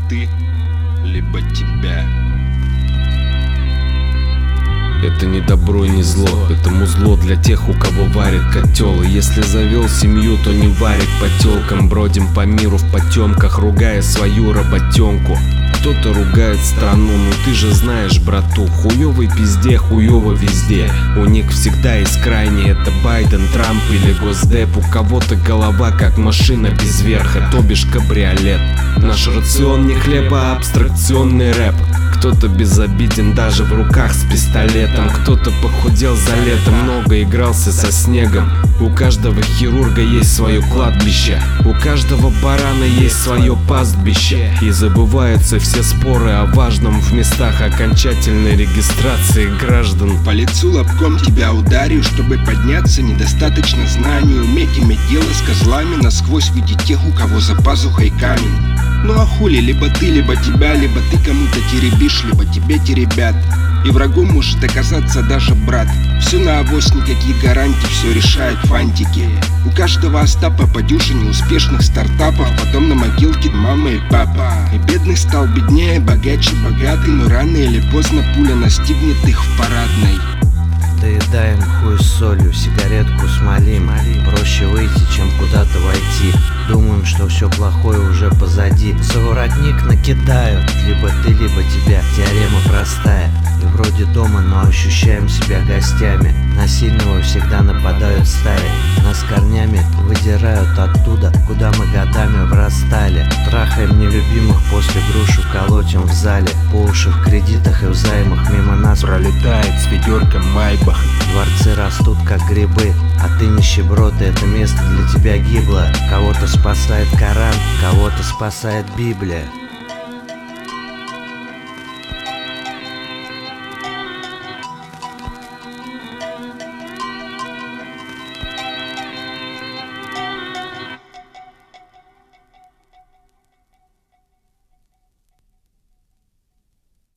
ты, либо тебя. Это не добро и не зло, это музло для тех, у кого варит котел. И если завел семью, то не варит по телкам. Бродим по миру в потемках, ругая свою работенку. Кто-то ругает страну, ну ты же знаешь, брату, хуёвый пизде, хуёво везде. У них всегда есть крайние, это Байден, Трамп или Госдеп. У кого-то голова как машина без верха, то бишь кабриолет. Наш рацион не хлеб, а абстракционный рэп. Кто-то безобиден даже в руках с пистолетом. Кто-то похудел за лето, много игрался со снегом. У каждого хирурга есть свое кладбище, у каждого барана есть свое пастбище. И забываются все споры о важном в местах окончательной регистрации граждан. По лицу лобком тебя ударю, чтобы подняться, недостаточно знаний. Уметь иметь дело с козлами, насквозь видеть тех, у кого за пазухой камень. Ну а хули, либо ты кому-то теребишь, либо тебе теребят. И врагу может оказаться даже брат. Все на авось, никаких гарантий, все решают фантики. У каждого Остапа по дюжине успешных стартапов, потом на могилке мама и папа. И бедный стал беднее, богаче богатый, но рано или поздно пуля настигнет их в парадной. Доедаем хуй с солью, сигаретку смолим. Проще выйти, чем куда-то войти. Думаем, что все плохое уже позади. За воротник накидают, либо ты, либо тебя. Теорема простая. И вроде дома, но ощущаем себя гостями. На сильного всегда нападают стаи. Нас корнями выдирают оттуда, куда мы годами врастали. Трахаем нелюбимых, после грушу колотим в зале. По уши в кредитах и в займах мимо нас пролетает с ведерком Майбах. Дворцы растут как грибы, а ты нищеброд, и это место для тебя гибло. Кого-то спасает Коран, кого-то спасает Библия.